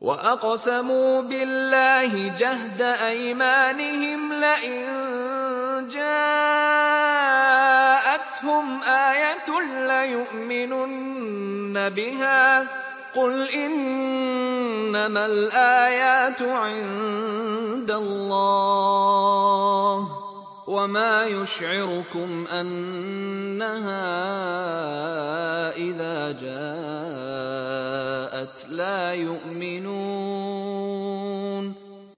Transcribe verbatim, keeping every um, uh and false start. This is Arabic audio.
وأقسموا بالله جهد أيمانهم لئن جاءتهم آية ليؤمنن بها قل إنما الآيات عند الله وما يشعركم أنها إذا جاءت لا يؤمنون